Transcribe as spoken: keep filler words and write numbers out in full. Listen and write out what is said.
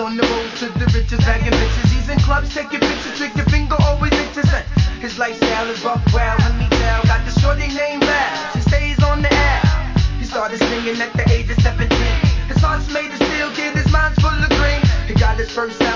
on the road to the riches, bagging bitches. He's in clubs, taking pictures, trigger finger always interesting. His lifestyle is rough, wild, let me tell. Got the shorty named Val, she stays on the air. He started singing at the age of seventeen. His heart's made of steel, kid, his mind's full of green. He got his first album